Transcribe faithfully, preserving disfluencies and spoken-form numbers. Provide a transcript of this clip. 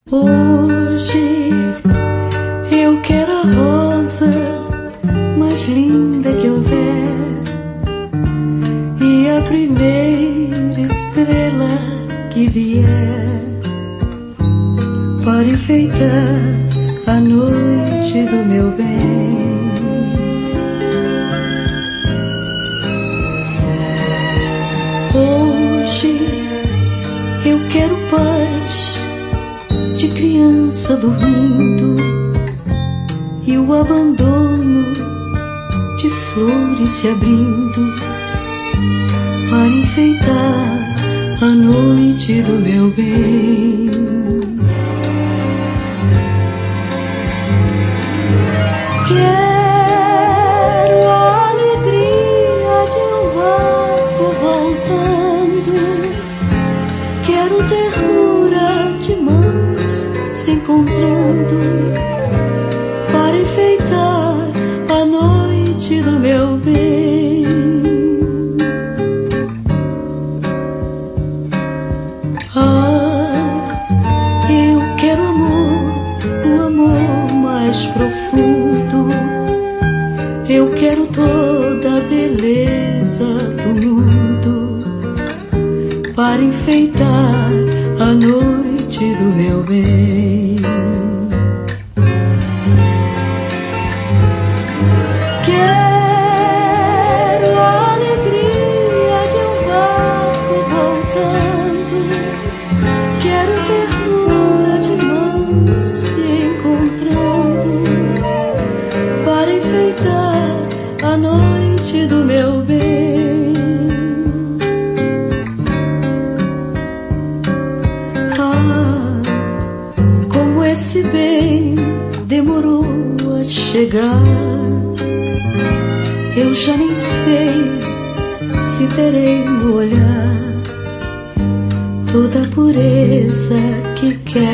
Hoje eu quero a rosa mais linda que houver e a primeira estrela que vier para enfeitar a noite do meu bem. Hoje eu quero paz de criança dormindo e o abandono de flores se abrindo para enfeitar a noite do meu bem. Quero a alegria de um barco voltando, quero ternura de mãos se encontrando para enfeitar a noite do meu bem. Ah, eu quero amor, o amor mais profundo. Eu quero toda a beleza do mundo para enfeitar a noite do meu bem. Quero a alegria de um barco voltando, quero ternura de mãos se encontrando para enfeitar a noite do meu bem. Ah, como esse bem demorou a chegar, eu já nem sei se terei no olhar toda a pureza que quer